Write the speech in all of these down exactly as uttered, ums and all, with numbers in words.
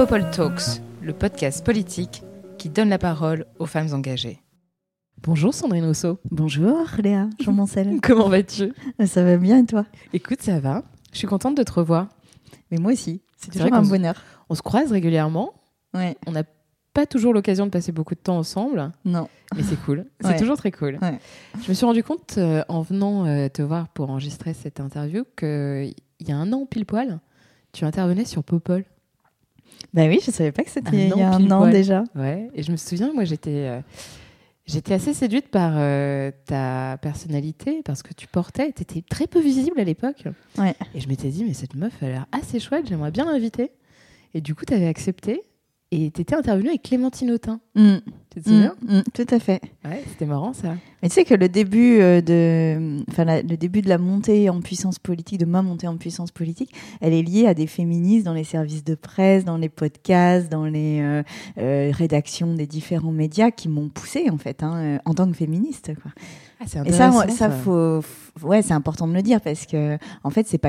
Popol Talks, le podcast politique qui donne la parole aux femmes engagées. Bonjour Sandrine Rousseau. Bonjour Léa, Jean Mancel. Comment vas-tu ? Ça va bien et toi ? Écoute, ça va. Je suis contente de te revoir. Mais moi aussi, c'est, C'est toujours vrai un qu'on bonheur. On se croise régulièrement. Ouais. On n'a pas toujours l'occasion de passer beaucoup de temps ensemble. Non. Mais c'est cool. C'est Ouais. toujours très cool. Ouais. Je me suis rendu compte euh, en venant euh, te voir pour enregistrer cette interview qu'il y a un an pile poil, tu intervenais sur Popol. Bah oui, je savais pas que c'était Un il y an a un pile an poil. déjà. Ouais. Et je me souviens, moi, j'étais, euh, j'étais assez séduite par euh, ta personnalité parce que tu portais, tu étais très peu visible à l'époque. Ouais. Et je m'étais dit, mais cette meuf, elle a l'air assez chouette, j'aimerais bien l'inviter. Et du coup, tu avais accepté et tu étais intervenue avec Clémentine Autain. Mm. Tu te souviens ? Mm, mm, tout à fait. Ouais, c'était marrant ça. Mais tu sais que le début euh, de, enfin la- le début de la montée en puissance politique, de ma montée en puissance politique, elle est liée à des féministes dans les services de presse, dans les podcasts, dans les euh, euh, rédactions des différents médias qui m'ont poussée en fait, hein, euh, en tant que féministe, quoi. Ah, c'est Et ça, intéressant. on- ça, faut, f- ouais, c'est important de le dire parce que, en fait, c'est pas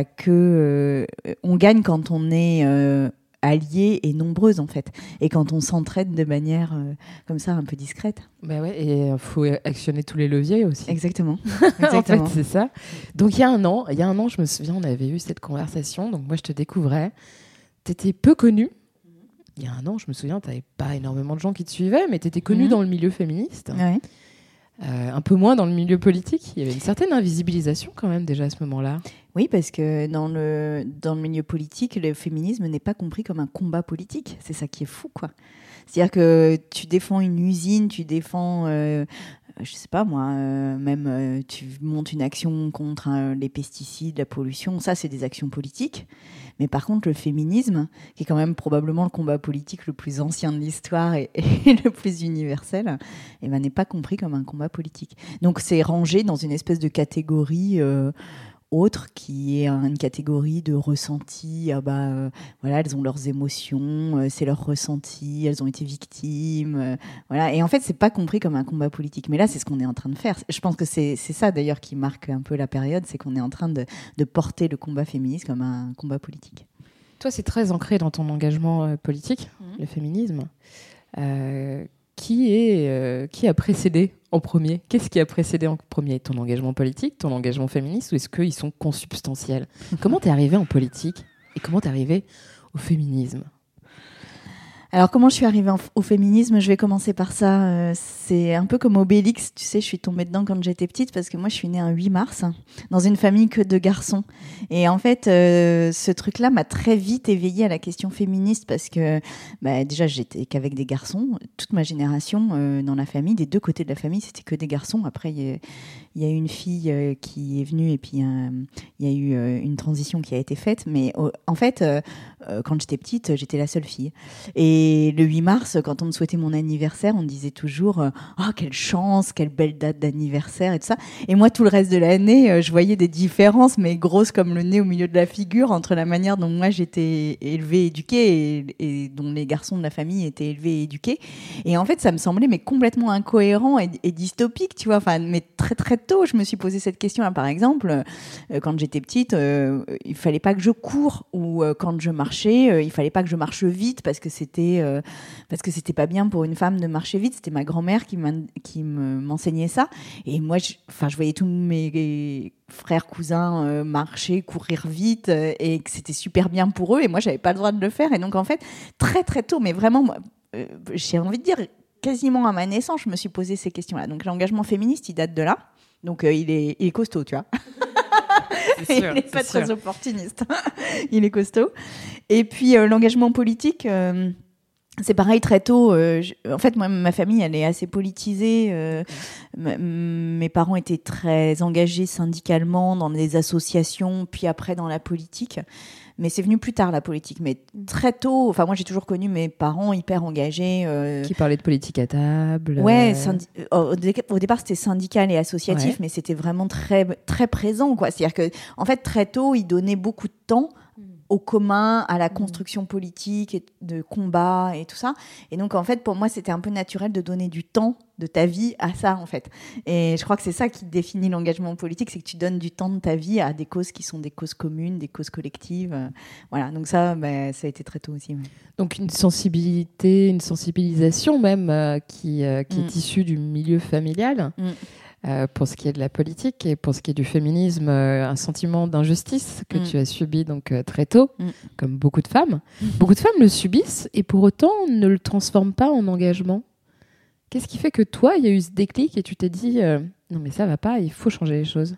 que euh, on gagne quand on est euh, alliés et nombreuses en fait, et quand on s'entraide de manière euh, comme ça un peu discrète. Bah ouais, et il faut actionner tous les leviers aussi. Exactement. En Exactement. fait, c'est ça. Donc, il y a un an, il y a un an, je me souviens, on avait eu cette conversation. Donc, moi, je te découvrais. Tu étais peu connue. Il y a un an, je me souviens, tu n'avais pas énormément de gens qui te suivaient, mais tu étais connue Mhm. dans le milieu féministe. Ouais. Euh, un peu moins dans le milieu politique. Il y avait une certaine invisibilisation quand même déjà à ce moment-là. Oui, parce que dans le dans le milieu politique, le féminisme n'est pas compris comme un combat politique. C'est ça qui est fou, quoi. C'est-à-dire que tu défends une usine, tu défends, euh, je sais pas moi, euh, même euh, tu montes une action contre euh, les pesticides, la pollution. Ça, c'est des actions politiques. Mais par contre, le féminisme, qui est quand même probablement le combat politique le plus ancien de l'histoire et, et le plus universel, eh ben, n'est pas compris comme un combat politique. Donc, c'est rangé dans une espèce de catégorie euh, autre, qui est une catégorie de ressenti. Ah bah, euh, voilà, elles ont leurs émotions, euh, c'est leur ressenti, elles ont été victimes. Euh, voilà. Et en fait, c'est pas compris comme un combat politique. Mais là, c'est ce qu'on est en train de faire. Je pense que c'est, c'est ça d'ailleurs qui marque un peu la période, c'est qu'on est en train de, de porter le combat féministe comme un combat politique. Toi, c'est très ancré dans ton engagement euh, politique, Mhm. le féminisme. Euh, qui, est, euh, qui a précédé en premier ? Qu'est-ce qui a précédé en premier ? Ton engagement politique, ton engagement féministe, ou est-ce qu'ils sont consubstantiels ? Comment t'es arrivée en politique et comment t'es arrivée au féminisme ? Alors, comment je suis arrivée en- au féminisme ? Je vais commencer par ça. Euh, c'est un peu comme Obélix, tu sais, je suis tombée dedans quand j'étais petite parce que moi, je suis née un huit mars dans une famille que de garçons. Et en fait, euh, ce truc-là m'a très vite éveillée à la question féministe parce que bah, déjà, j'étais qu'avec des garçons. Toute ma génération euh, dans la famille, des deux côtés de la famille, c'était que des garçons. Après, il y, a- il y a une fille euh, qui est venue et puis euh, il y a eu euh, une transition qui a été faite. Mais euh, en fait, euh, euh, quand j'étais petite, j'étais la seule fille. Et le huit mars, quand on me souhaitait mon anniversaire, on me disait toujours euh, « Oh, quelle chance, quelle belle date d'anniversaire » et tout ça. Et moi, tout le reste de l'année, euh, je voyais des différences, mais grosses comme le nez au milieu de la figure, entre la manière dont moi j'étais élevée, éduquée, et, et dont les garçons de la famille étaient élevés et éduqués. Et en fait, ça me semblait mais complètement incohérent et, et dystopique, tu vois. Enfin, mais très très tôt, je me suis posé cette question-là. Par exemple, euh, quand j'étais petite, euh, il fallait pas que je cours, ou euh, quand je marchais, euh, il fallait pas que je marche vite parce que c'était euh, parce que c'était pas bien pour une femme de marcher vite. C'était ma grand-mère qui, m'a, qui me, m'enseignait ça. Et moi, je, enfin, je voyais tous mes frères, cousins euh, marcher, courir vite, euh, et que c'était super bien pour eux. Et moi, j'avais pas le droit de le faire. Et donc, en fait, très très tôt, mais vraiment, moi, euh, j'ai envie de dire quasiment à ma naissance, je me suis posé ces questions-là. Donc, l'engagement féministe, il date de là. Donc, euh, il est, il est costaud, tu vois. C'est sûr, il n'est c'est pas sûr. très opportuniste. Il est costaud. Et puis, euh, l'engagement politique, euh, c'est pareil, très tôt. Euh, je, en fait, moi, ma famille, elle est assez politisée. Euh, m- mes parents étaient très engagés syndicalement dans des associations, puis après dans la politique. Mais c'est venu plus tard, la politique. Mais très tôt, enfin, moi, j'ai toujours connu mes parents hyper engagés. Euh, Qui parlait de politique à table. Ouais, euh, syndi- au, dé- au départ c'était syndical et associatif, Ouais. mais c'était vraiment très très présent, quoi. C'est-à-dire que en fait très tôt ils donnaient beaucoup de temps au commun, à la construction politique, et de combat et tout ça. Et donc, en fait, pour moi, c'était un peu naturel de donner du temps de ta vie à ça, en fait. Et je crois que c'est ça qui définit l'engagement politique, c'est que tu donnes du temps de ta vie à des causes qui sont des causes communes, des causes collectives. Euh, voilà, donc ça, bah, ça a été très tôt aussi. Ouais. Donc une sensibilité, une sensibilisation même euh, qui, euh, qui mm. est issue du milieu familial. Mm. Euh, pour ce qui est de la politique et pour ce qui est du féminisme, euh, un sentiment d'injustice que mm. tu as subi donc euh, très tôt, mm. comme beaucoup de femmes. Mm. Beaucoup de femmes le subissent et pour autant ne le transforment pas en engagement. Qu'est-ce qui fait que toi, il y a eu ce déclic et tu t'es dit euh, non mais ça va pas, il faut changer les choses?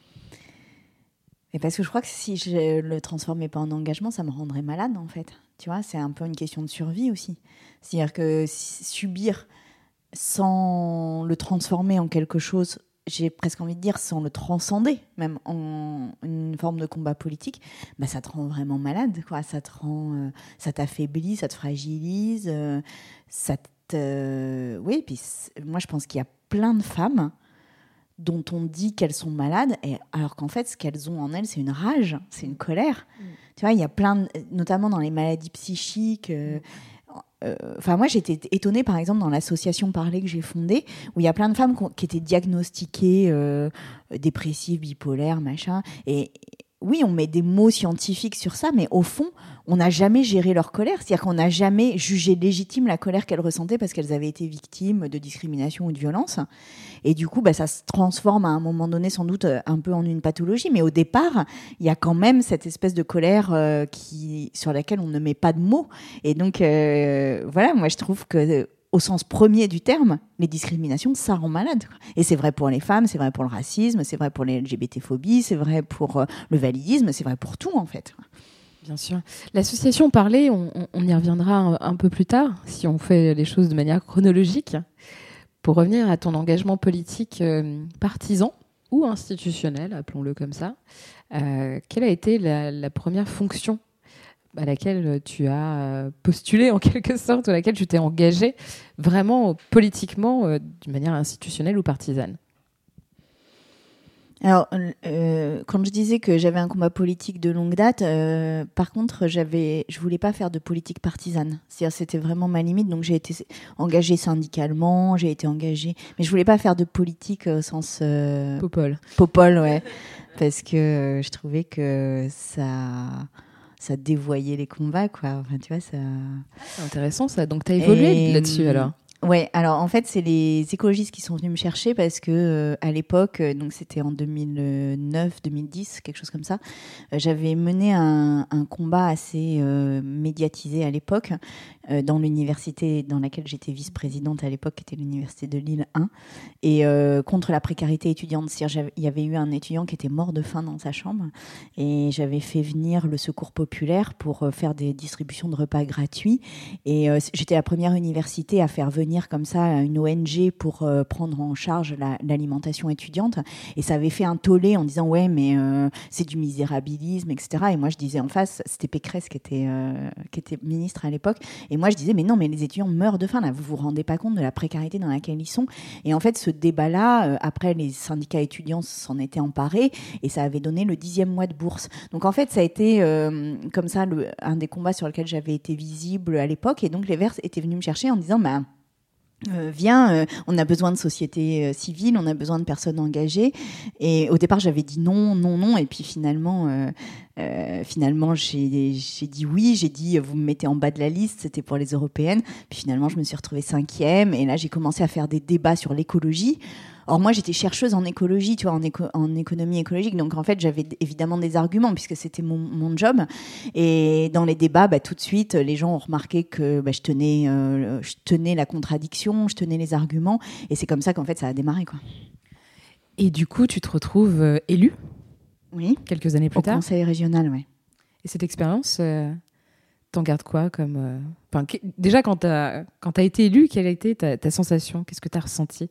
Et parce que je crois que si je le transformais pas en engagement, ça me rendrait malade en fait. Tu vois, c'est un peu une question de survie aussi. C'est-à-dire que subir sans le transformer en quelque chose, j'ai presque envie de dire sans le transcender, même en une forme de combat politique, bah ça te rend vraiment malade, quoi. Ça te rend, euh, ça t'affaiblit, ça te fragilise, euh, ça te, euh, oui. Puis moi, je pense qu'il y a plein de femmes dont on dit qu'elles sont malades, et alors qu'en fait, ce qu'elles ont en elles, c'est une rage, c'est une colère. Mmh. Tu vois, il y a plein, de, notamment dans les maladies psychiques. Euh, Enfin, euh, moi, j'étais étonnée, par exemple, dans l'association Parler que j'ai fondée, où il y a plein de femmes qui étaient diagnostiquées euh, dépressives, bipolaires, machin. Et oui, on met des mots scientifiques sur ça, mais au fond, on n'a jamais géré leur colère. C'est-à-dire qu'on n'a jamais jugé légitime la colère qu'elles ressentaient parce qu'elles avaient été victimes de discrimination ou de violence. Et du coup, bah, ça se transforme à un moment donné sans doute un peu en une pathologie. Mais au départ, il y a quand même cette espèce de colère euh, qui, sur laquelle on ne met pas de mots. Et donc, euh, voilà, moi, je trouve que... au sens premier du terme, les discriminations, ça rend malade. Et c'est vrai pour les femmes, c'est vrai pour le racisme, c'est vrai pour les L G B T-phobies, c'est vrai pour euh, le validisme, c'est vrai pour tout, en fait. Bien sûr. L'association Parler, on, on y reviendra un, un peu plus tard, si on fait les choses de manière chronologique. Pour revenir à ton engagement politique euh, partisan ou institutionnel, appelons-le comme ça, euh, quelle a été la, la première fonction à laquelle tu as postulé en quelque sorte, ou à laquelle tu t'es engagé vraiment politiquement euh, d'une manière institutionnelle ou partisane? Alors, euh, quand je disais que j'avais un combat politique de longue date, euh, par contre, j'avais, je voulais pas faire de politique partisane. C'est-à-dire, c'était vraiment ma limite. Donc, j'ai été engagée syndicalement, j'ai été engagée, mais je voulais pas faire de politique au sens euh... popole. Popole, ouais, parce que euh, je trouvais que ça. ça dévoyait les combats, quoi. Enfin, tu vois, ça... C'est intéressant, ça. Donc, tu as évolué Et... là-dessus, alors? Ouais, alors en fait, c'est les écologistes qui sont venus me chercher parce que euh, à l'époque, euh, donc c'était en deux mille neuf, deux mille dix, quelque chose comme ça, euh, j'avais mené un, un combat assez euh, médiatisé à l'époque euh, dans l'université dans laquelle j'étais vice-présidente à l'époque, qui était l'université de Lille un, et euh, contre la précarité étudiante. C'est-à-dire, il y avait eu un étudiant qui était mort de faim dans sa chambre et j'avais fait venir le Secours populaire pour euh, faire des distributions de repas gratuits. Et euh, j'étais la première université à faire venir comme ça une O N G pour euh, prendre en charge la, l'alimentation étudiante, et ça avait fait un tollé en disant ouais mais euh, c'est du misérabilisme, etc. Et moi je disais en face, c'était Pécresse qui était, euh, qui était ministre à l'époque, et moi je disais mais non, mais les étudiants meurent de faim là, vous vous rendez pas compte de la précarité dans laquelle ils sont. Et en fait ce débat là, euh, après les syndicats étudiants s'en étaient emparés et ça avait donné le dixième mois de bourse. Donc en fait ça a été euh, comme ça le, un des combats sur lesquels j'avais été visible à l'époque, et donc les Verts étaient venus me chercher en disant bah Euh, viens, euh, on a besoin de société euh, civile, on a besoin de personnes engagées. Et au départ, j'avais dit non, non, non. Et puis finalement, euh, euh, finalement, j'ai, j'ai dit oui. J'ai dit, vous me mettez en bas de la liste. C'était pour les européennes. Puis finalement, je me suis retrouvée cinquième. Et là, j'ai commencé à faire des débats sur l'écologie. Or, moi, j'étais chercheuse en écologie, tu vois, en, éco- en économie écologique. Donc, en fait, j'avais d- évidemment des arguments puisque c'était mon, mon job. Et dans les débats, bah, tout de suite, les gens ont remarqué que bah, je, tenais, euh, je tenais la contradiction, je tenais les arguments. Et c'est comme ça qu'en fait, ça a démarré, quoi. Et du coup, tu te retrouves euh, élue, oui, quelques années plus au tard. Au conseil régional, oui. Et cette expérience, euh, t'en gardes quoi comme, euh... enfin, qu- déjà, quand t'as, quand t'as été élue, quelle a été ta, ta sensation? Qu'est-ce que t'as ressenti?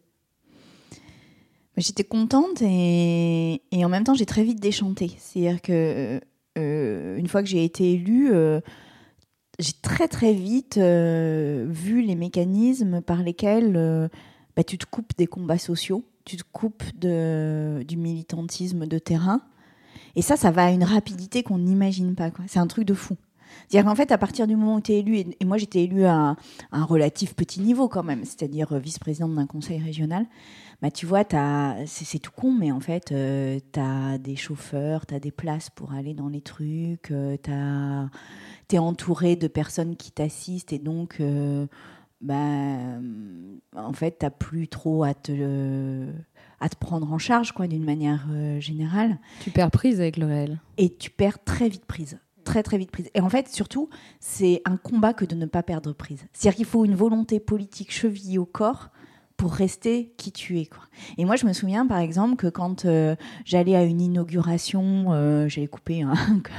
J'étais contente et, et en même temps, j'ai très vite déchanté. C'est-à-dire que euh, une fois que j'ai été élue, euh, j'ai très très vite euh, vu les mécanismes par lesquels euh, bah, tu te coupes des combats sociaux, tu te coupes de, du militantisme de terrain. Et ça, ça va à une rapidité qu'on n'imagine pas, quoi. C'est un truc de fou. C'est-à-dire qu'en fait, à partir du moment où tu es élu, et, et moi j'étais élue à un, à un relatif petit niveau quand même, c'est-à-dire euh, vice-présidente d'un conseil régional, bah, tu vois, t'as, c'est, c'est tout con, mais en fait, euh, tu as des chauffeurs, tu as des places pour aller dans les trucs, euh, tu es entouré de personnes qui t'assistent et donc, euh, bah, en fait, tu n'as plus trop à te, euh, à te prendre en charge, quoi, d'une manière euh, générale. Tu perds prise avec le réel. Et tu perds très vite prise. Très, très vite prise. Et en fait, surtout, c'est un combat que de ne pas perdre prise. C'est-à-dire qu'il faut une volonté politique chevillée au corps pour rester qui tu es, quoi. Et moi, je me souviens, par exemple, que quand euh, j'allais à une inauguration, euh, j'allais couper un,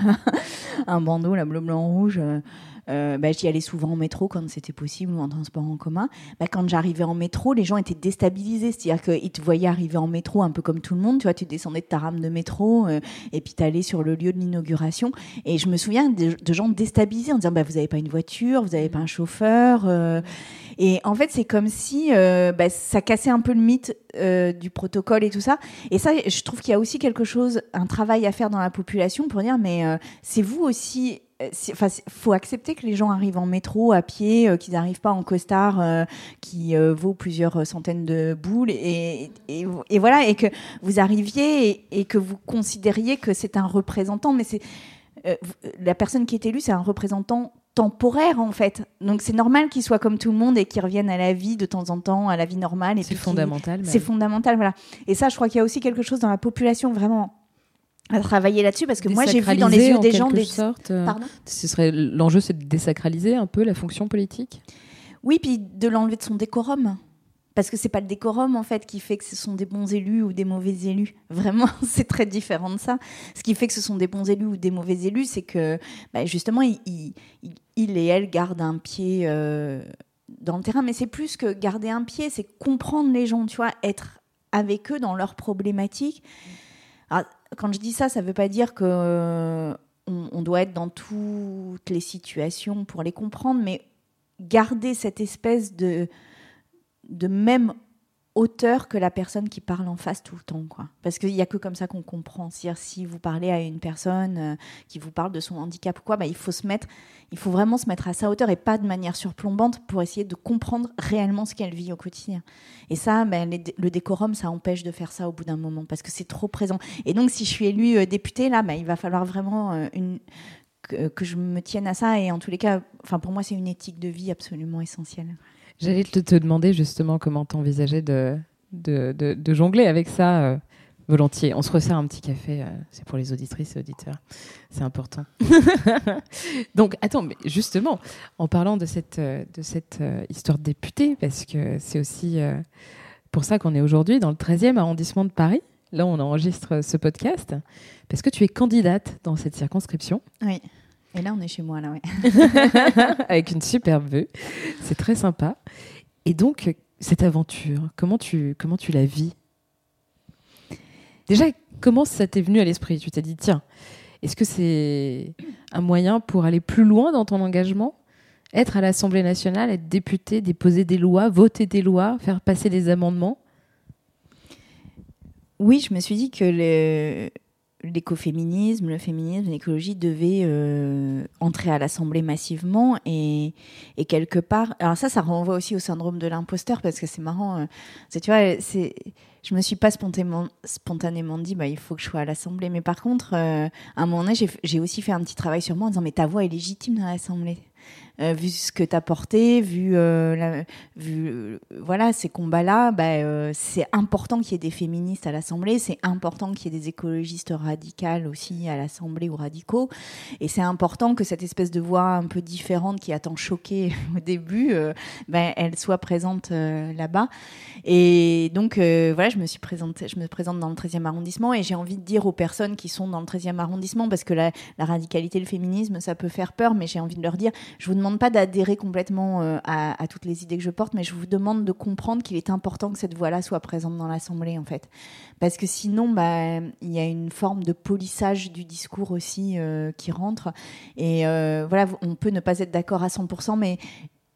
un bandeau, la bleu, blanc, rouge, euh, euh, bah, j'y allais souvent en métro quand c'était possible ou en transport en commun. Bah, quand j'arrivais en métro, les gens étaient déstabilisés. C'est-à-dire qu'ils te voyaient arriver en métro un peu comme tout le monde. Tu vois, tu descendais de ta rame de métro euh, et puis tu allais sur le lieu de l'inauguration. Et je me souviens de, de gens déstabilisés en disant bah, vous n'avez pas une voiture, vous n'avez pas un chauffeur. Euh, et en fait, c'est comme si euh, bah, ça cassait un peu le mythe euh, du protocole et tout ça. Et ça, je trouve qu'il y a aussi quelque chose, un travail à faire dans la population pour dire mais euh, c'est vous aussi. Enfin, faut accepter que les gens arrivent en métro, à pied, euh, qu'ils n'arrivent pas en costard euh, qui euh, vaut plusieurs centaines de boules, et, et, et voilà, et que vous arriviez et, et que vous considériez que c'est un représentant, mais c'est euh, la personne qui est élue, c'est un représentant temporaire en fait. Donc c'est normal qu'il soit comme tout le monde et qu'il revienne à la vie de temps en temps, à la vie normale. Et c'est fondamental. C'est fondamental, voilà. Et ça, je crois qu'il y a aussi quelque chose dans la population vraiment à travailler là-dessus, parce que moi j'ai vu dans les yeux des gens des sorte, euh, Pardon ce serait l'enjeu, c'est de désacraliser un peu la fonction politique. Oui, puis de l'enlever de son décorum, parce que c'est pas le décorum en fait qui fait que ce sont des bons élus ou des mauvais élus. Vraiment, c'est très différent de ça. Ce qui fait que ce sont des bons élus ou des mauvais élus, c'est que bah, justement il, il, il et elle gardent un pied euh, dans le terrain, mais c'est plus que garder un pied, c'est comprendre les gens, tu vois, être avec eux dans leurs problématiques. Alors, quand je dis ça, ça ne veut pas dire qu'on euh, on doit être dans toutes les situations pour les comprendre, mais garder cette espèce de, de même hauteur que la personne qui parle en face tout le temps, quoi. Parce qu'il n'y a que comme ça qu'on comprend. C'est-à-dire, si vous parlez à une personne euh, qui vous parle de son handicap ou quoi, bah, il faut se mettre, il faut vraiment se mettre à sa hauteur et pas de manière surplombante pour essayer de comprendre réellement ce qu'elle vit au quotidien. Et ça, bah, les, le décorum, ça empêche de faire ça au bout d'un moment parce que c'est trop présent. Et donc, si je suis élue euh, députée, là, bah, il va falloir vraiment euh, une, que, que je me tienne à ça. Et en tous les cas, enfin, pour moi, c'est une éthique de vie absolument essentielle. J'allais te, te demander justement comment t'envisageais de, de, de, de jongler avec ça euh, volontiers. On se resserre un petit café, euh, c'est pour les auditrices et auditeurs, c'est important. Donc, attends, mais justement, en parlant de cette, de cette euh, histoire de députée, parce que c'est aussi euh, pour ça qu'on est aujourd'hui dans le treizième arrondissement de Paris, là on enregistre ce podcast, parce que tu es candidate dans cette circonscription. Oui. Et là, on est chez moi, là, ouais. Avec une superbe vue. C'est très sympa. Et donc, cette aventure, comment tu, comment tu la vis ? Déjà, comment ça t'est venu à l'esprit ? Tu t'es dit, tiens, est-ce que c'est un moyen pour aller plus loin dans ton engagement ? Être à l'Assemblée nationale, être député, déposer des lois, voter des lois, faire passer des amendements ? Oui, je me suis dit que le... l'écoféminisme, le féminisme, l'écologie devaient euh, entrer à l'Assemblée massivement et, et quelque part... Alors ça, ça renvoie aussi au syndrome de l'imposteur parce que c'est marrant. Euh, c'est, tu vois, c'est, je me suis pas spontanément, spontanément dit bah, il faut que je sois à l'Assemblée. Mais par contre, euh, à un moment donné, j'ai, j'ai aussi fait un petit travail sur moi en disant mais ta voix est légitime dans l'Assemblée. Euh, vu ce que tu as porté, vu, euh, la, vu euh, voilà, ces combats-là, bah, euh, c'est important qu'il y ait des féministes à l'Assemblée, c'est important qu'il y ait des écologistes radicales aussi à l'Assemblée ou radicaux, et c'est important que cette espèce de voix un peu différente qui a tant choqué au début, euh, bah, elle soit présente euh, là-bas. Et donc, euh, voilà, je me suis présentée, je me présente dans le treizième arrondissement et j'ai envie de dire aux personnes qui sont dans le treizième arrondissement, parce que la, la radicalité, le féminisme, ça peut faire peur, mais j'ai envie de leur dire, je vous demande pas d'adhérer complètement euh, à, à toutes les idées que je porte, mais je vous demande de comprendre qu'il est important que cette voix-là soit présente dans l'Assemblée, en fait. Parce que sinon, bah, il y a une forme de polissage du discours aussi euh, qui rentre. Et euh, voilà, on peut ne pas être d'accord à cent pour cent, mais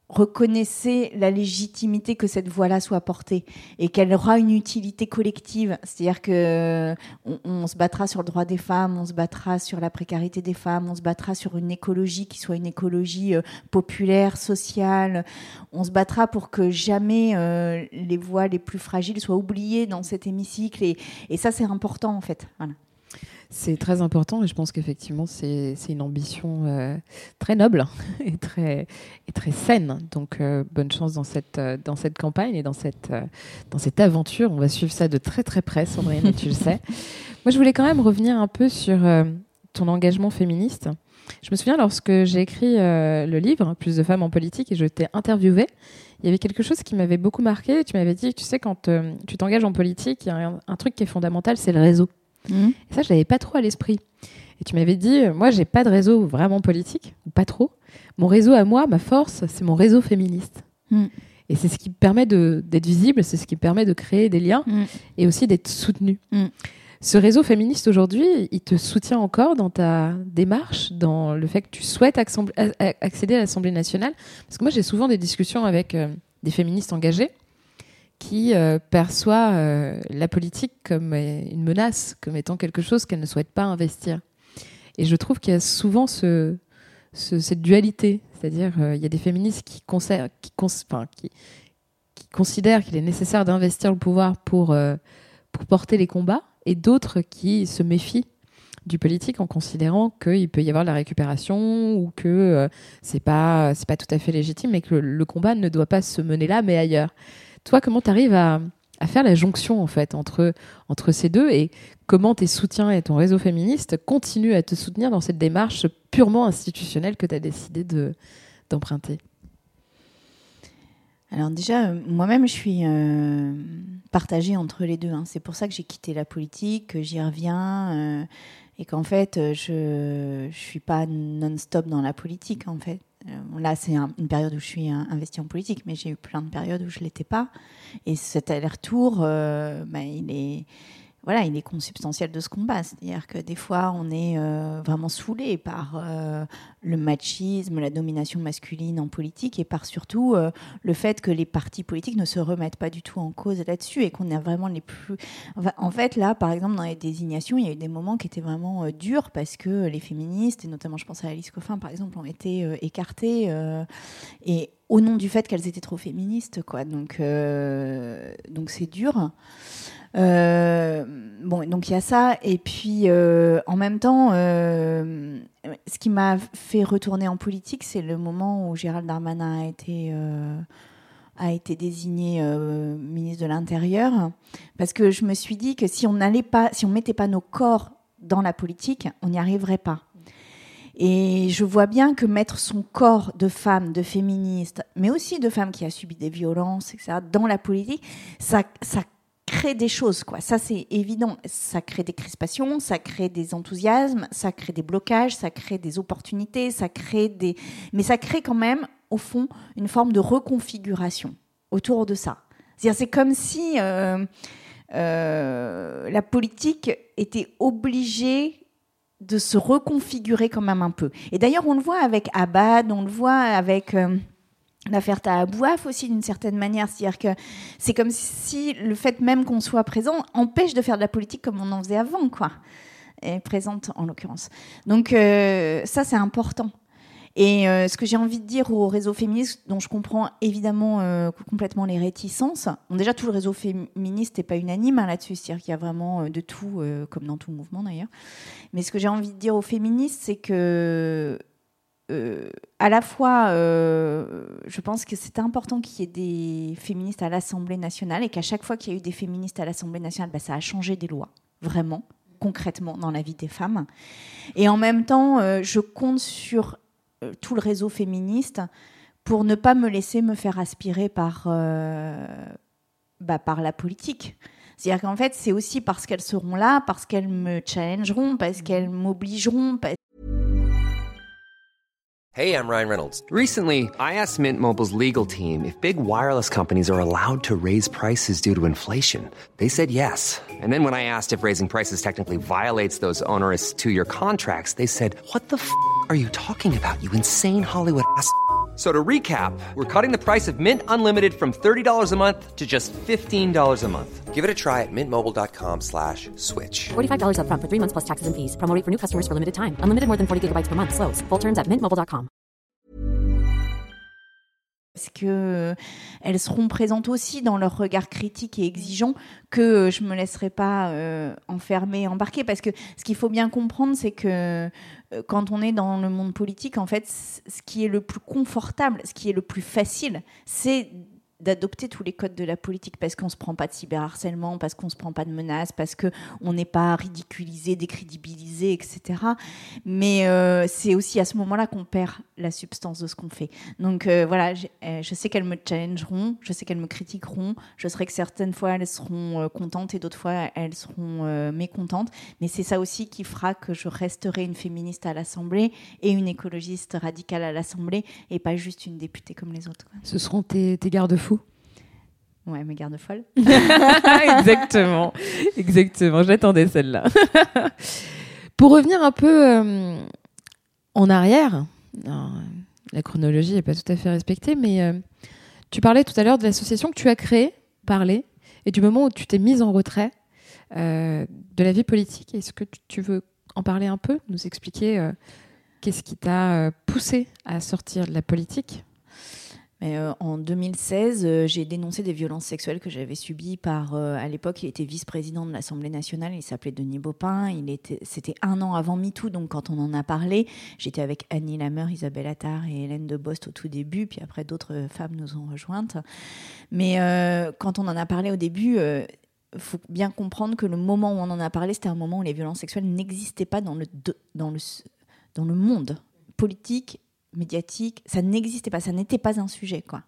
reconnaissez la légitimité que cette voix-là soit portée et qu'elle aura une utilité collective. C'est-à-dire que on, on se battra sur le droit des femmes, on se battra sur la précarité des femmes, on se battra sur une écologie qui soit une écologie euh, populaire, sociale. On se battra pour que jamais euh, les voix les plus fragiles soient oubliées dans cet hémicycle. Et, et ça, c'est important, en fait. Voilà. C'est très important et je pense qu'effectivement, c'est, c'est une ambition euh, très noble et très, et très saine. Donc, euh, bonne chance dans cette, euh, dans cette campagne et dans cette, euh, dans cette aventure. On va suivre ça de très très près, Sandrine, et tu le sais. Moi, je voulais quand même revenir un peu sur euh, ton engagement féministe. Je me souviens, lorsque j'ai écrit euh, le livre « Plus de femmes en politique » et je t'ai interviewée, il y avait quelque chose qui m'avait beaucoup marqué. Tu m'avais dit, tu sais, quand euh, tu t'engages en politique, il y a un, un truc qui est fondamental, c'est le réseau. Mmh. Et ça, je l'avais pas trop à l'esprit. Et tu m'avais dit, euh, moi, j'ai pas de réseau vraiment politique, ou pas trop. Mon réseau à moi, ma force, c'est mon réseau féministe. Mmh. Et c'est ce qui permet de, d'être visible, c'est ce qui permet de créer des liens mmh. et aussi d'être soutenu. Mmh. Ce réseau féministe, aujourd'hui, il te soutient encore dans ta démarche, dans le fait que tu souhaites accembl- accéder à l'Assemblée nationale. Parce que moi, j'ai souvent des discussions avec euh, des féministes engagées qui euh, perçoit euh, la politique comme euh, une menace, comme étant quelque chose qu'elle ne souhaite pas investir. Et je trouve qu'il y a souvent ce, ce, cette dualité, c'est-à-dire euh, il y a des féministes qui, conser- qui, cons- enfin, qui, qui considèrent qu'il est nécessaire d'investir le pouvoir pour, euh, pour porter les combats, et d'autres qui se méfient du politique en considérant qu'il peut y avoir de la récupération ou que euh, c'est pas, c'est pas tout à fait légitime et que le, le combat ne doit pas se mener là, mais ailleurs. Toi, comment tu arrives à, à faire la jonction en fait, entre, entre ces deux et comment tes soutiens et ton réseau féministe continuent à te soutenir dans cette démarche purement institutionnelle que tu as décidé de, d'emprunter? Alors déjà, euh, moi-même, je suis euh, partagée entre les deux. Hein. C'est pour ça que j'ai quitté la politique, que j'y reviens euh, et qu'en fait, je ne suis pas non-stop dans la politique en fait. Là, c'est un, une période où je suis investie en politique, mais j'ai eu plein de périodes où je ne l'étais pas. Et cet aller-retour, euh, bah, il est... Voilà, il est consubstantiel de ce combat. C'est-à-dire que des fois, on est euh, vraiment saoulé par euh, le machisme, la domination masculine en politique et par surtout euh, le fait que les partis politiques ne se remettent pas du tout en cause là-dessus et qu'on a vraiment les plus... Enfin, en fait, là, par exemple, dans les désignations, il y a eu des moments qui étaient vraiment euh, durs parce que les féministes, et notamment je pense à Alice Coffin, par exemple, ont été euh, écartées euh, et au nom du fait qu'elles étaient trop féministes, quoi. Donc, euh, donc c'est dur. Euh, bon, donc il y a ça, et puis euh, en même temps, euh, ce qui m'a fait retourner en politique, c'est le moment où Gérald Darmanin a été euh, a été désigné euh, ministre de l'Intérieur, parce que je me suis dit que si on n'allait pas, si on mettait pas nos corps dans la politique, on n'y arriverait pas. Et je vois bien que mettre son corps de femme, de féministe, mais aussi de femme qui a subi des violences, et cetera, dans la politique, ça, ça crée des choses, quoi. Ça, c'est évident. Ça crée des crispations, ça crée des enthousiasmes, ça crée des blocages, ça crée des opportunités, ça crée des... Mais ça crée quand même, au fond, une forme de reconfiguration autour de ça. C'est-à-dire, c'est comme si euh, euh, la politique était obligée de se reconfigurer quand même un peu. Et d'ailleurs, on le voit avec Abad, on le voit avec... Euh, l'affaire Taha Bouaf aussi, d'une certaine manière. C'est-à-dire que c'est comme si le fait même qu'on soit présent empêche de faire de la politique comme on en faisait avant, quoi. Et présente, en l'occurrence. Donc, euh, ça, c'est important. Et euh, ce que j'ai envie de dire au réseau féministe, dont je comprends évidemment euh, complètement les réticences, bon, déjà, tout le réseau féministe n'est pas unanime hein, là-dessus. C'est-à-dire qu'il y a vraiment euh, de tout, euh, comme dans tout mouvement, d'ailleurs. Mais ce que j'ai envie de dire aux féministes, c'est que Euh, à la fois, euh, je pense que c'est important qu'il y ait des féministes à l'Assemblée nationale et qu'à chaque fois qu'il y a eu des féministes à l'Assemblée nationale, bah, ça a changé des lois, vraiment, concrètement, dans la vie des femmes. Et en même temps, euh, je compte sur euh, tout le réseau féministe pour ne pas me laisser me faire aspirer par, euh, bah, par la politique. C'est-à-dire qu'en fait, c'est aussi parce qu'elles seront là, parce qu'elles me challengeront, parce qu'elles m'obligeront, parce Hey, I'm Ryan Reynolds. Recently, I asked Mint Mobile's legal team if big wireless companies are allowed to raise prices due to inflation. They said yes. And then when I asked if raising prices technically violates those onerous two-year contracts, they said, what the f*** are you talking about, you insane Hollywood ass f- So to recap, we're cutting the price of Mint Unlimited from thirty dollars a month to just fifteen dollars a month. Give it a try at mintmobile.com slash switch. forty-five dollars up front for three months plus taxes and fees. Promo rate for new customers for limited time. Unlimited more than forty gigabytes per month. Slows full terms at mint mobile dot com. Parce que elles seront présentes aussi dans leur regard critique et exigeant, que je me laisserai pas euh, enfermer, embarquer. Parce que ce qu'il faut bien comprendre, c'est que euh, quand on est dans le monde politique, en fait, ce qui est le plus confortable, ce qui est le plus facile, c'est d'adopter tous les codes de la politique, parce qu'on ne se prend pas de cyberharcèlement, parce qu'on ne se prend pas de menaces, parce qu'on n'est pas ridiculisé, décrédibilisé, et cetera. Mais euh, c'est aussi à ce moment-là qu'on perd la substance de ce qu'on fait. Donc euh, voilà, je, euh, je sais qu'elles me challengeront, je sais qu'elles me critiqueront, je sais que certaines fois elles seront euh, contentes et d'autres fois elles seront euh, mécontentes, mais c'est ça aussi qui fera que je resterai une féministe à l'Assemblée et une écologiste radicale à l'Assemblée, et pas juste une députée comme les autres. Ce seront tes, tes garde-fous. Ouais, mes gardes folles. Exactement, exactement. J'attendais celle-là. Pour revenir un peu euh, en arrière, alors, la chronologie n'est pas tout à fait respectée, mais euh, tu parlais tout à l'heure de l'association que tu as créée, Parler, et du moment où tu t'es mise en retrait euh, de la vie politique. Est-ce que tu, tu veux en parler un peu, nous expliquer euh, qu'est-ce qui t'a euh, poussé à sortir de la politique ? Mais euh, en deux mille seize, euh, j'ai dénoncé des violences sexuelles que j'avais subies par, euh, à l'époque, il était vice-président de l'Assemblée nationale, il s'appelait Denis Baupin, il était, c'était un an avant MeToo, donc quand on en a parlé, j'étais avec Annie Lameur, Isabelle Attard et Hélène de Bost au tout début, puis après d'autres femmes nous ont rejointes. Mais euh, quand on en a parlé au début, il euh, faut bien comprendre que le moment où on en a parlé, c'était un moment où les violences sexuelles n'existaient pas dans le, dans le, dans le monde politique, médiatique, ça n'existait pas, ça n'était pas un sujet, quoi.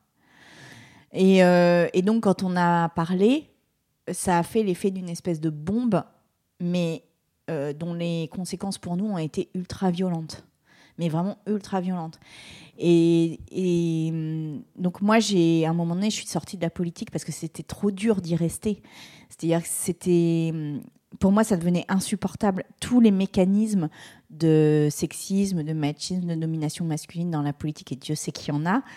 Et, euh, et donc, quand on a parlé, ça a fait l'effet d'une espèce de bombe, mais euh, dont les conséquences pour nous ont été ultra violentes, mais vraiment ultra violentes. Et, et donc, moi, j'ai, à un moment donné, je suis sortie de la politique parce que c'était trop dur d'y rester. C'est-à-dire que c'était... Pour moi, ça devenait insupportable. Tous les mécanismes de sexisme, de machisme, de domination masculine dans la politique, et Dieu sait qu'il y en a,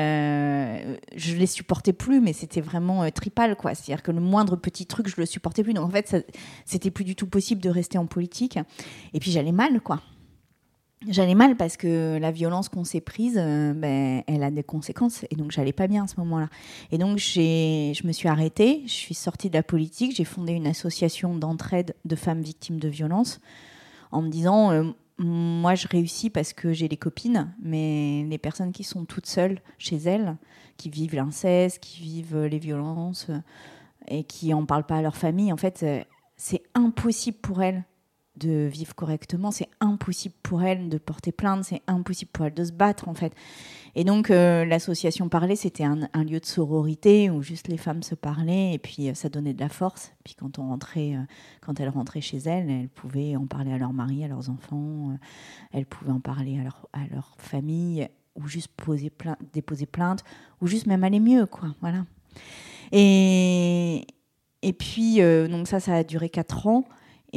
euh, je ne les supportais plus, mais c'était vraiment euh, tripal, quoi. C'est-à-dire que le moindre petit truc, je ne le supportais plus. Donc, en fait, ça, c'était plus du tout possible de rester en politique. Et puis, j'allais mal, quoi. J'allais mal parce que la violence qu'on s'est prise, euh, ben, elle a des conséquences. Et donc, j'allais pas bien à ce moment-là. Et donc, j'ai, je me suis arrêtée. Je suis sortie de la politique. J'ai fondé une association d'entraide de femmes victimes de violences en me disant, euh, moi, je réussis parce que j'ai des copines, mais les personnes qui sont toutes seules chez elles, qui vivent l'inceste, qui vivent les violences euh, et qui en parlent pas à leur famille, en fait, euh, c'est impossible pour elles de vivre correctement, c'est impossible pour elles de porter plainte, c'est impossible pour elles de se battre, en fait. Et donc, euh, l'association Parler, c'était un, un lieu de sororité où juste les femmes se parlaient et puis euh, ça donnait de la force. Puis quand on rentrait, euh, quand elles rentraient chez elles, elles pouvaient en parler à leur mari, à leurs enfants, euh, elles pouvaient en parler à leur, à leur famille, ou juste poser plainte, déposer plainte, ou juste même aller mieux, quoi. Voilà. Et, et puis, euh, donc ça, ça a duré quatre ans.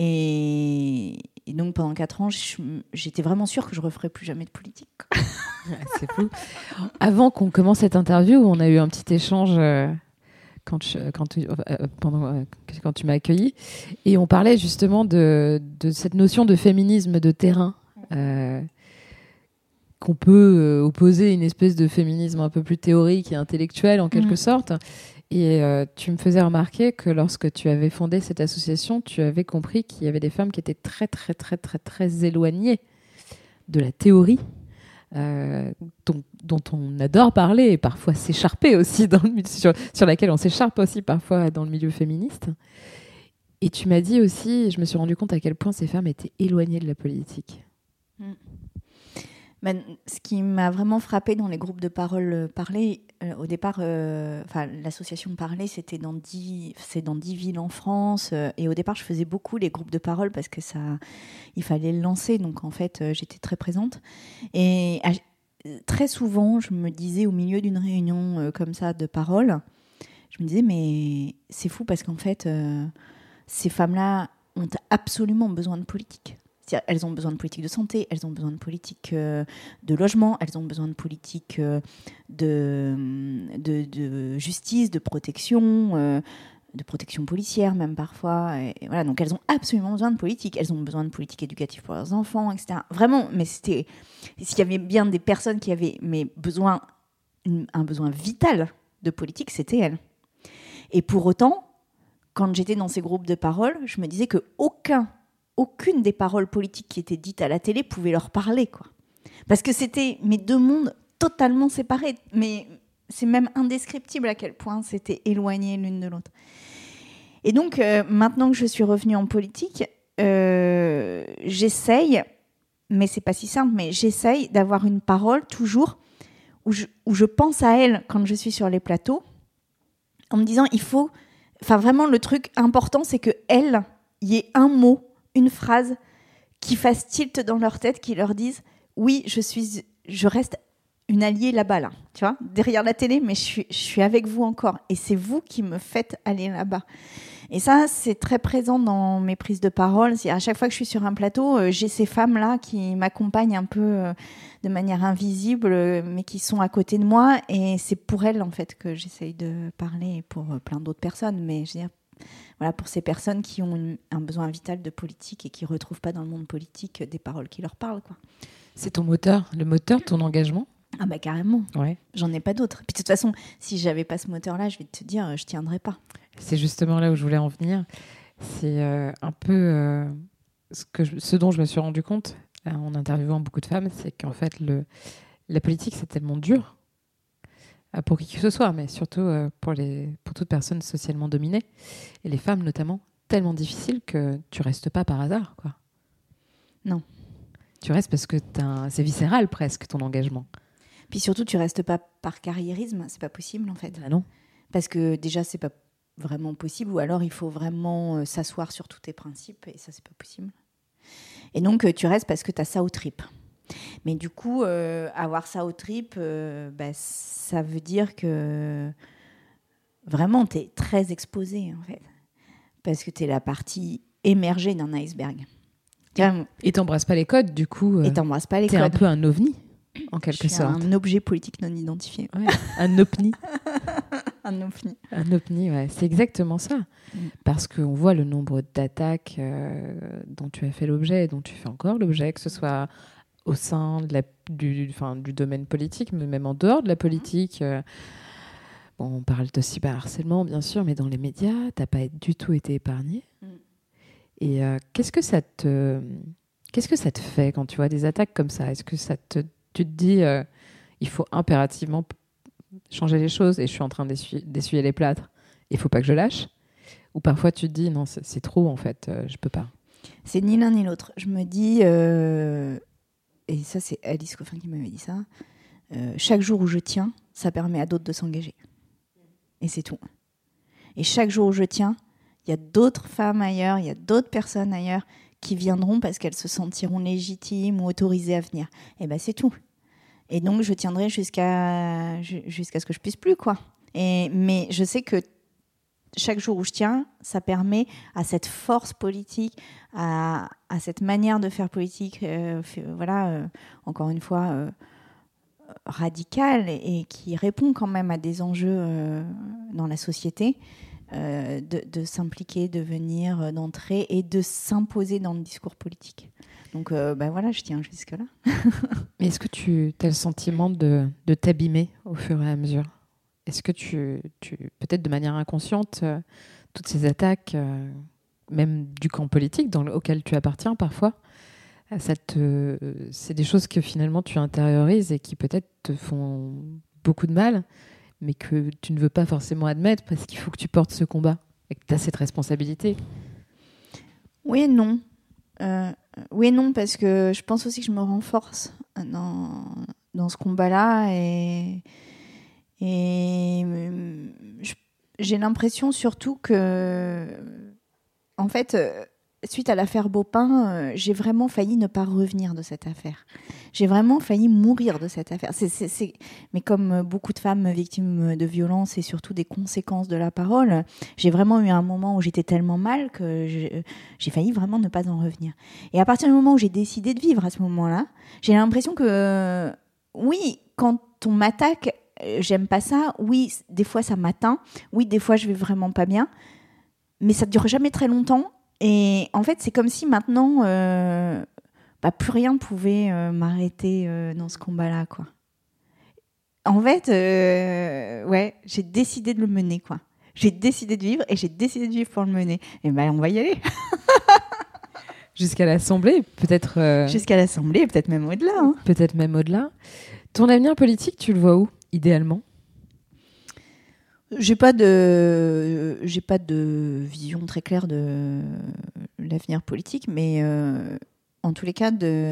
Et, et donc pendant quatre ans, je, j'étais vraiment sûre que je ne referais plus jamais de politique. C'est fou. Avant qu'on commence cette interview, on a eu un petit échange euh, quand, je, quand, tu, euh, pendant, euh, quand tu m'as accueilli, et on parlait justement de, de cette notion de féminisme de terrain, euh, qu'on peut euh, opposer à une espèce de féminisme un peu plus théorique et intellectuel en quelque mmh. sorte. Et euh, tu me faisais remarquer que lorsque tu avais fondé cette association, tu avais compris qu'il y avait des femmes qui étaient très, très, très, très, très éloignées de la théorie, euh, dont, dont on adore parler et parfois s'écharper aussi, dans le, sur, sur laquelle on s'écharpe aussi parfois dans le milieu féministe. Et tu m'as dit aussi, je me suis rendu compte à quel point ces femmes étaient éloignées de la politique. Mmh. Ben, ce qui m'a vraiment frappée dans les groupes de parole Parler, euh, au départ, euh, l'association Parler, c'était dans dix, c'est dans dix villes en France. Euh, et au départ, je faisais beaucoup les groupes de parole parce que ça, il fallait le lancer. Donc, en fait, euh, j'étais très présente. Et à, très souvent, je me disais au milieu d'une réunion euh, comme ça de parole, je me disais, mais c'est fou parce qu'en fait, euh, ces femmes-là ont absolument besoin de politique. C'est-à-dire, elles ont besoin de politique de santé, elles ont besoin de politique euh, de logement, elles ont besoin de politique euh, de, de, de justice, de protection, euh, de protection policière même parfois. Et, et voilà, donc elles ont absolument besoin de politique. Elles ont besoin de politique éducative pour leurs enfants, et cetera. Vraiment, mais c'était... S'il y avait bien des personnes qui avaient mais besoin, un besoin vital de politique, c'était elles. Et pour autant, quand j'étais dans ces groupes de parole, je me disais que aucun, aucune des paroles politiques qui étaient dites à la télé pouvait leur parler, quoi. Parce que c'était mes deux mondes totalement séparés. Mais c'est même indescriptible à quel point c'était éloigné l'une de l'autre. Et donc, euh, maintenant que je suis revenue en politique, euh, j'essaye, mais c'est pas si simple, mais j'essaye d'avoir une parole toujours où je, où je pense à elle quand je suis sur les plateaux, en me disant, il faut... Enfin, vraiment, le truc important, c'est qu'elles, il y ait un mot, une phrase qui fasse tilt dans leur tête, qui leur dise « Oui, je, suis, je reste une alliée là-bas, là, tu vois, derrière la télé, mais je suis, je suis avec vous encore. Et c'est vous qui me faites aller là-bas. » Et ça, c'est très présent dans mes prises de parole. C'est à chaque fois que je suis sur un plateau, euh, j'ai ces femmes-là qui m'accompagnent un peu euh, de manière invisible, euh, mais qui sont à côté de moi. Et c'est pour elles, en fait, que j'essaye de parler, et pour euh, plein d'autres personnes. Mais je veux dire, voilà, pour ces personnes qui ont une, un besoin vital de politique et qui ne retrouvent pas dans le monde politique des paroles qui leur parlent, quoi. C'est ton moteur, le moteur de ton engagement ? Ah bah carrément, ouais. J'en ai pas d'autres. Puis de toute façon, si j'avais pas ce moteur-là, je vais te dire, je tiendrais pas. C'est justement là où je voulais en venir. C'est euh, un peu euh, ce, que je, ce dont je me suis rendu compte euh, en interviewant beaucoup de femmes, c'est qu'en fait, le, la politique, c'est tellement dur euh, pour qui que ce soit, mais surtout euh, pour, les, pour toute personne socialement dominée, et les femmes notamment, tellement difficile que tu restes pas par hasard, quoi. Non. Tu restes parce que t'as, c'est viscéral presque, ton engagement. Puis surtout, tu restes pas par carriérisme, c'est pas possible en fait. Ah non. Parce que déjà, c'est pas vraiment possible, ou alors il faut vraiment euh, s'asseoir sur tous tes principes, et ça, c'est pas possible. Et donc, euh, tu restes parce que tu as ça aux tripes. Mais du coup, euh, avoir ça aux tripes, euh, bah, ça veut dire que vraiment, tu es très exposé en fait. Parce que tu es la partie émergée d'un iceberg. Et t'embrasses pas les codes, du coup. Euh, et t'embrasses pas les t'es codes. T'es un peu un ovni, en quelque Je suis sorte. un objet politique non identifié. Ouais, un opni. un ovni. Un ovni, ouais. C'est exactement ça. Mm. Parce qu'on voit le nombre d'attaques euh, dont tu as fait l'objet, dont tu fais encore l'objet, que ce soit au sein de la, du, enfin, du domaine politique, mais même en dehors de la politique. Euh, bon, on parle de cyberharcèlement, bien sûr, mais dans les médias, t'as pas du tout été épargné. Mm. Et euh, qu'est-ce que ça te, qu'est-ce que ça te fait quand tu vois des attaques comme ça ? Est-ce que ça te, tu te dis, euh, il faut impérativement changer les choses et je suis en train d'essuyer, d'essuyer les plâtres, il faut pas que je lâche ? Ou parfois tu te dis, non, c'est, c'est trop en fait, euh, je peux pas. C'est ni l'un ni l'autre. Je me dis, euh, et ça c'est Alice Coffin qui m'avait dit ça, euh, chaque jour où je tiens, ça permet à d'autres de s'engager. Et c'est tout. Et chaque jour où je tiens, il y a d'autres femmes ailleurs, il y a d'autres personnes ailleurs qui viendront parce qu'elles se sentiront légitimes ou autorisées à venir. Et ben c'est tout. Et donc je tiendrai jusqu'à jusqu'à ce que je puisse plus, quoi. Et mais je sais que chaque jour où je tiens, ça permet à cette force politique, à, à cette manière de faire politique, euh, voilà, euh, encore une fois euh, radicale et, et qui répond quand même à des enjeux euh, dans la société. Euh, de, de s'impliquer, de venir, d'entrer et de s'imposer dans le discours politique. Donc, euh, ben voilà, je tiens jusque-là. Mais est-ce que tu as le sentiment de, de t'abîmer au fur et à mesure ? Est-ce que tu, tu peut-être de manière inconsciente, euh, toutes ces attaques, euh, même du camp politique dans le, auquel tu appartiens parfois, ça te, c'est des choses que finalement tu intériorises et qui peut-être te font beaucoup de mal, mais que tu ne veux pas forcément admettre parce qu'il faut que tu portes ce combat et que tu as cette responsabilité. Oui et non. Euh, oui et non, parce que je pense aussi que je me renforce dans, dans ce combat-là. Et, et je, j'ai l'impression surtout que, en fait, suite à l'affaire Baupin, euh, j'ai vraiment failli ne pas revenir de cette affaire. J'ai vraiment failli mourir de cette affaire. C'est, c'est, c'est... Mais comme beaucoup de femmes victimes de violences et surtout des conséquences de la parole, j'ai vraiment eu un moment où j'étais tellement mal que j'ai, j'ai failli vraiment ne pas en revenir. Et à partir du moment où j'ai décidé de vivre à ce moment-là, j'ai l'impression que, euh, oui, quand on m'attaque, j'aime pas ça. Oui, des fois ça m'atteint. Oui, des fois je vais vraiment pas bien. Mais ça ne dure jamais très longtemps. Et en fait, c'est comme si maintenant, euh, bah, plus rien pouvait euh, m'arrêter euh, dans ce combat-là, quoi. En fait, euh, ouais, j'ai décidé de le mener, quoi. J'ai décidé de vivre et j'ai décidé de vivre pour le mener. Et ben, on va y aller. Jusqu'à l'Assemblée, peut-être. Euh... Jusqu'à l'Assemblée, peut-être même au-delà. Hein. Peut-être même au-delà. Ton avenir politique, tu le vois où, idéalement ? J'ai pas de, j'ai pas de vision très claire de l'avenir politique, mais euh, en tous les cas, de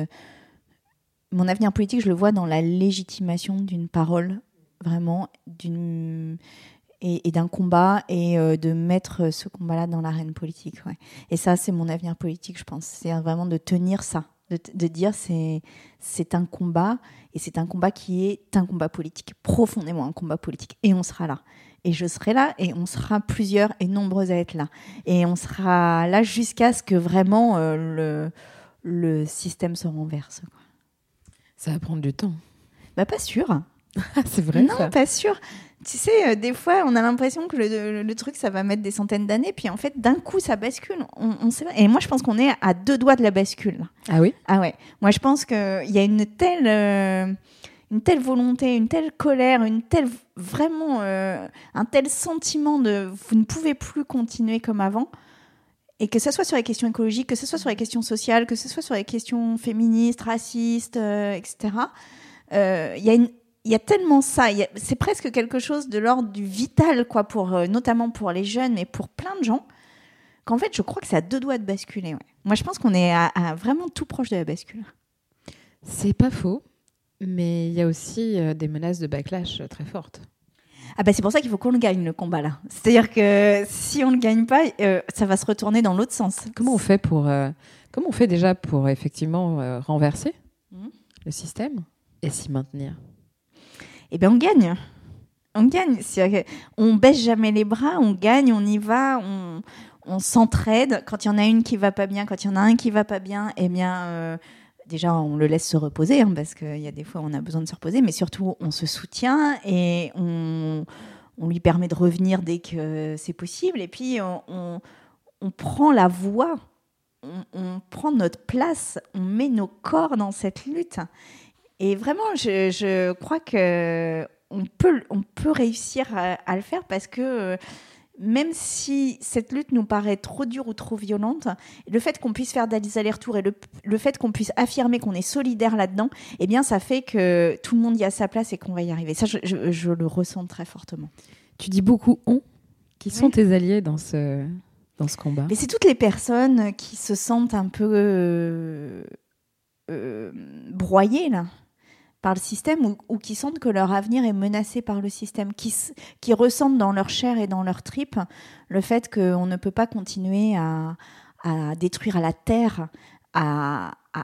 mon avenir politique, je le vois dans la légitimation d'une parole, vraiment, d'une et, et d'un combat, et euh, de mettre ce combat-là dans l'arène politique. Ouais. Et ça, c'est mon avenir politique, je pense. C'est vraiment de tenir ça, de, de dire c'est c'est un combat, et c'est un combat qui est un combat politique, profondément un combat politique, et on sera là. Et je serai là, et on sera plusieurs et nombreux à être là. Et on sera là jusqu'à ce que vraiment euh, le, le système se renverse. Quoi. Ça va prendre du temps. Bah, pas sûr. C'est vrai, non, ça. pas sûr. Tu sais, euh, des fois, on a l'impression que le, le, le truc, ça va mettre des centaines d'années, puis en fait, d'un coup, ça bascule. On, on sait pas. Et moi, je pense qu'on est à deux doigts de la bascule. Là. Ah oui ? Ah ouais. Moi, je pense qu'il y a une telle... Euh, une telle volonté, une telle colère, une telle vraiment euh, un tel sentiment de vous ne pouvez plus continuer comme avant, et que ce soit sur les questions écologiques, que ce soit sur les questions sociales, que ce soit sur les questions féministes, racistes, euh, et cetera. Il euh, y a une il y a tellement ça, y a, c'est presque quelque chose de l'ordre du vital, quoi, pour euh, notamment pour les jeunes, mais pour plein de gens, qu'en fait, je crois que c'est à deux doigts de basculer. Ouais. Moi, je pense qu'on est à, à vraiment tout proche de la bascule. C'est pas faux. Mais il y a aussi euh, des menaces de backlash euh, très fortes. Ah bah c'est pour ça qu'il faut qu'on le gagne, le combat là. C'est-à-dire que si on ne le gagne pas, euh, ça va se retourner dans l'autre sens. Comment on fait pour euh, comment on fait déjà pour effectivement euh, renverser mmh. le système et s'y maintenir ? Eh bien on gagne. On gagne. C'est-à-dire qu'on baisse jamais les bras, on gagne, on y va, on, on s'entraide. Quand il y en a une qui va pas bien, quand il y en a un qui va pas bien, eh bien... Euh, déjà, on le laisse se reposer, hein, parce qu'il y a des fois où on a besoin de se reposer, mais surtout, on se soutient et on, on lui permet de revenir dès que c'est possible. Et puis, on, on, on prend la voix, on, on prend notre place, on met nos corps dans cette lutte. Et vraiment, je, je crois qu'on peut, on peut réussir à, à le faire parce que... Même si cette lutte nous paraît trop dure ou trop violente, le fait qu'on puisse faire des allers-retours et le, le fait qu'on puisse affirmer qu'on est solidaire là-dedans, eh bien, ça fait que tout le monde y a sa place et qu'on va y arriver. Ça, je, je, je le ressens très fortement. Tu dis beaucoup « on ». Qui sont oui. tes alliés dans ce, dans ce combat ? Mais c'est toutes les personnes qui se sentent un peu euh, euh, broyées, là, par le système, ou, ou qui sentent que leur avenir est menacé par le système, qui, qui ressentent dans leur chair et dans leur tripes le fait qu'on ne peut pas continuer à, à détruire la terre, à, à,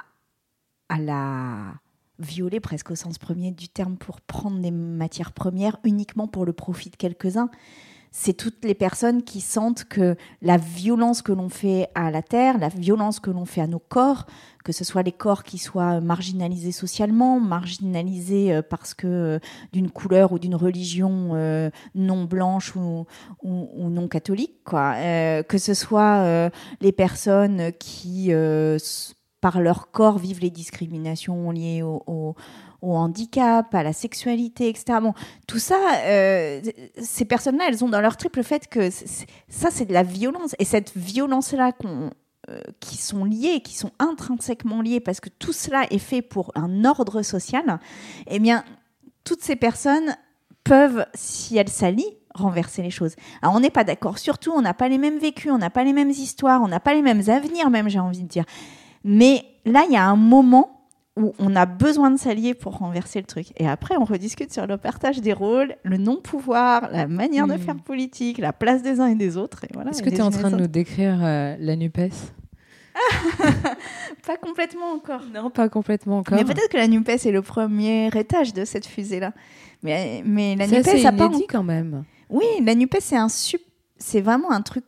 à la violer presque au sens premier du terme pour prendre des matières premières uniquement pour le profit de quelques-uns. C'est toutes les personnes qui sentent que la violence que l'on fait à la terre, la violence que l'on fait à nos corps, que ce soit les corps qui soient marginalisés socialement, marginalisés parce que d'une couleur ou d'une religion euh, non blanche ou, ou, ou non catholique, quoi. Euh, que ce soit euh, les personnes qui, euh, par leur corps, vivent les discriminations liées au, au au handicap, à la sexualité, et cetera. Bon, tout ça, euh, ces personnes-là, elles ont dans leur trip le fait que c'est, ça, c'est de la violence. Et cette violence-là qu'on, euh, qui sont liées, qui sont intrinsèquement liées, parce que tout cela est fait pour un ordre social, eh bien, toutes ces personnes peuvent, si elles s'allient, renverser les choses. Alors, on n'est pas d'accord. Surtout, on n'a pas les mêmes vécus, on n'a pas les mêmes histoires, on n'a pas les mêmes avenirs, même, j'ai envie de dire. Mais là, il y a un moment où on a besoin de s'allier pour renverser le truc. Et après, on rediscute sur le partage des rôles, le non-pouvoir, la manière mmh. de faire politique, la place des uns et des autres. Et voilà, Est-ce que tu es en train de nous décrire euh, la NUPES ? Pas complètement encore. Non, pas complètement encore. Mais peut-être que la NUPES est le premier étage de cette fusée-là. Mais, mais la c'est NUPES assez a pas... inédit quand même. Oui, la NUPES, c'est, un sup... c'est vraiment un truc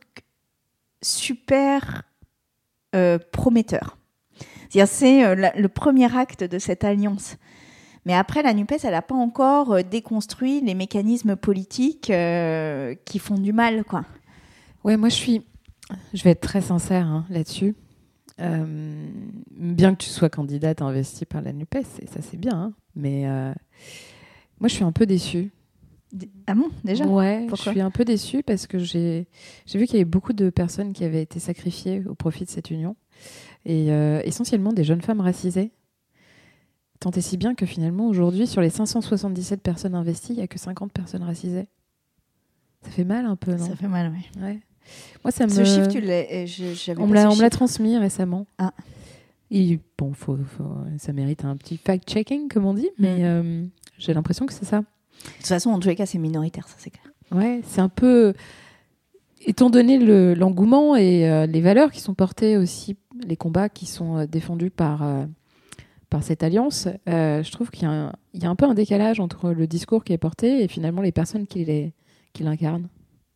super euh, prometteur. C'est-à-dire, c'est euh, la, le premier acte de cette alliance. Mais après, la NUPES, elle n'a pas encore euh, déconstruit les mécanismes politiques euh, qui font du mal, quoi. Ouais, moi, je suis... Je vais être très sincère hein, là-dessus. Euh, bien que tu sois candidate investie par la NUPES, et ça, c'est bien. Hein, mais euh, moi, je suis un peu déçue. Ah bon, déjà ? Ouais, Pourquoi ? je suis un peu déçue parce que j'ai, j'ai vu qu'il y avait beaucoup de personnes qui avaient été sacrifiées au profit de cette union. Et euh, essentiellement des jeunes femmes racisées. Tant et si bien que finalement, aujourd'hui, sur les cinq cent soixante-dix-sept personnes investies, il n'y a que cinquante personnes racisées. Ça fait mal un peu, non ? Ça fait mal, oui. Ouais. Moi, ça me... Ce chiffre, tu l'as... Je, j'avais on, pas me l'a, ce on me l'a chiffre. transmis récemment. Ah. Et bon, faut, faut, ça mérite un petit fact-checking, comme on dit, mais euh, j'ai l'impression que c'est ça. De toute façon, en tous les cas, c'est minoritaire, ça c'est clair. Ouais, c'est un peu... Étant donné le, l'engouement et euh, les valeurs qui sont portées aussi, les combats qui sont euh, défendus par, euh, par cette alliance, euh, je trouve qu'il y a, un, il y a un peu un décalage entre le discours qui est porté et finalement les personnes qui, les, qui l'incarnent.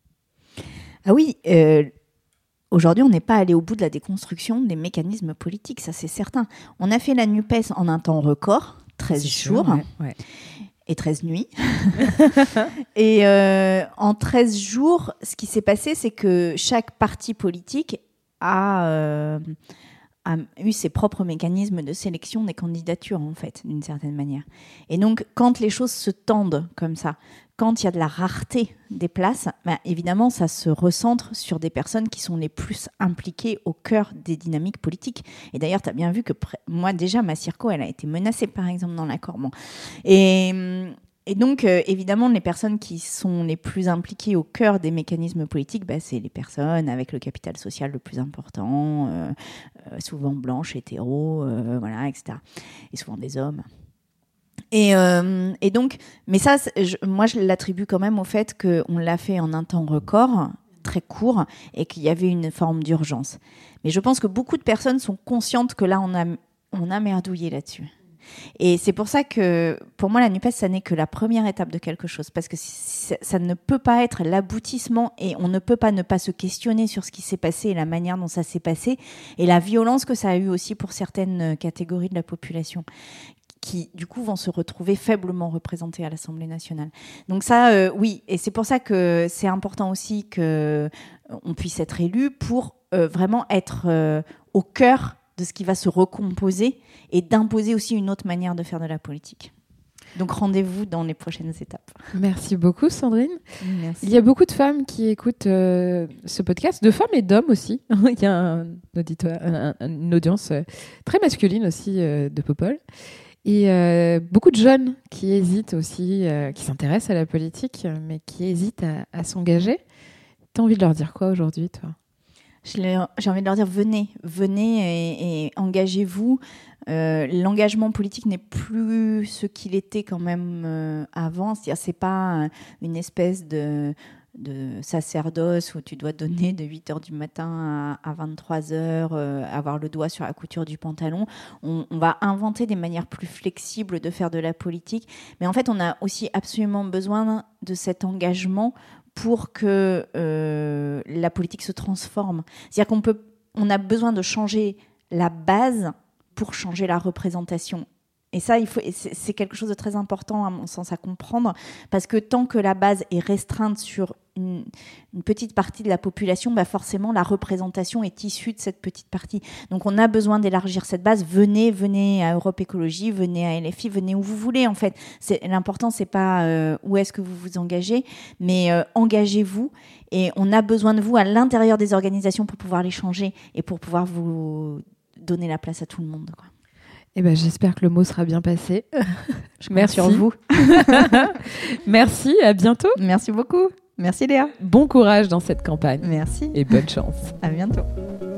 Ah oui, euh, aujourd'hui, on n'est pas allé au bout de la déconstruction des mécanismes politiques, ça c'est certain. On a fait la NUPES en un temps record, treize jours. Sûr, ouais, ouais. Et treize nuits. Et euh, en treize jours, ce qui s'est passé, c'est que chaque parti politique a, euh, a eu ses propres mécanismes de sélection des candidatures, en fait, d'une certaine manière. Et donc, quand les choses se tendent comme ça, quand il y a de la rareté des places, ben, évidemment, ça se recentre sur des personnes qui sont les plus impliquées au cœur des dynamiques politiques. Et d'ailleurs, tu as bien vu que pr- moi, déjà, ma circo, elle a été menacée, par exemple, dans l'accord. Bon. Et, et donc, euh, évidemment, les personnes qui sont les plus impliquées au cœur des mécanismes politiques, ben, c'est les personnes avec le capital social le plus important, euh, euh, souvent blanches, hétéros, euh, voilà, et cetera. Et souvent des hommes. Et, euh, et donc, mais ça, je, moi, je l'attribue quand même au fait qu'on l'a fait en un temps record, très court, et qu'il y avait une forme d'urgence. Mais je pense que beaucoup de personnes sont conscientes que là, on a, on a merdouillé là-dessus. Et c'est pour ça que, pour moi, la NUPES, ça n'est que la première étape de quelque chose. Parce que ça, ça ne peut pas être l'aboutissement et on ne peut pas ne pas se questionner sur ce qui s'est passé et la manière dont ça s'est passé et la violence que ça a eu aussi pour certaines catégories de la population, qui, du coup, vont se retrouver faiblement représentés à l'Assemblée nationale. Donc ça, euh, oui, et c'est pour ça que c'est important aussi qu'on puisse être élu pour euh, vraiment être euh, au cœur de ce qui va se recomposer et d'imposer aussi une autre manière de faire de la politique. Donc rendez-vous dans les prochaines étapes. Merci beaucoup, Sandrine. Merci. Il y a beaucoup de femmes qui écoutent euh, ce podcast, de femmes et d'hommes aussi. Il y a un auditoire, un, un, une audience euh, très masculine aussi euh, de Popol. Et euh, beaucoup de jeunes qui hésitent aussi, euh, qui s'intéressent à la politique, mais qui hésitent à, à s'engager. T'as envie de leur dire quoi aujourd'hui, toi ? J'ai envie de leur dire, venez, venez et, et engagez-vous. Euh, l'engagement politique n'est plus ce qu'il était quand même euh, avant. C'est-à-dire, c'est pas une espèce de... de sacerdoce où tu dois donner de huit heures du matin à, à vingt-trois heures, euh, avoir le doigt sur la couture du pantalon. On, on va inventer des manières plus flexibles de faire de la politique. Mais en fait, on a aussi absolument besoin de cet engagement pour que euh, la politique se transforme. C'est-à-dire qu'on peut, on a besoin de changer la base pour changer la représentation. Et ça, il faut, c'est, c'est quelque chose de très important, à mon sens, à comprendre, parce que tant que la base est restreinte sur une, une petite partie de la population, bah forcément, la représentation est issue de cette petite partie. Donc, on a besoin d'élargir cette base. Venez, venez à Europe Écologie, venez à L F I, venez où vous voulez, en fait. C'est, l'important, c'est pas euh, où est-ce que vous vous engagez, mais euh, engagez-vous. Et on a besoin de vous à l'intérieur des organisations pour pouvoir les changer et pour pouvoir vous donner la place à tout le monde, quoi. Eh ben, j'espère que le mot sera bien passé. Je compte sur vous. Merci, à bientôt. Merci beaucoup. Merci Léa. Bon courage dans cette campagne. Merci. Et bonne chance. À bientôt.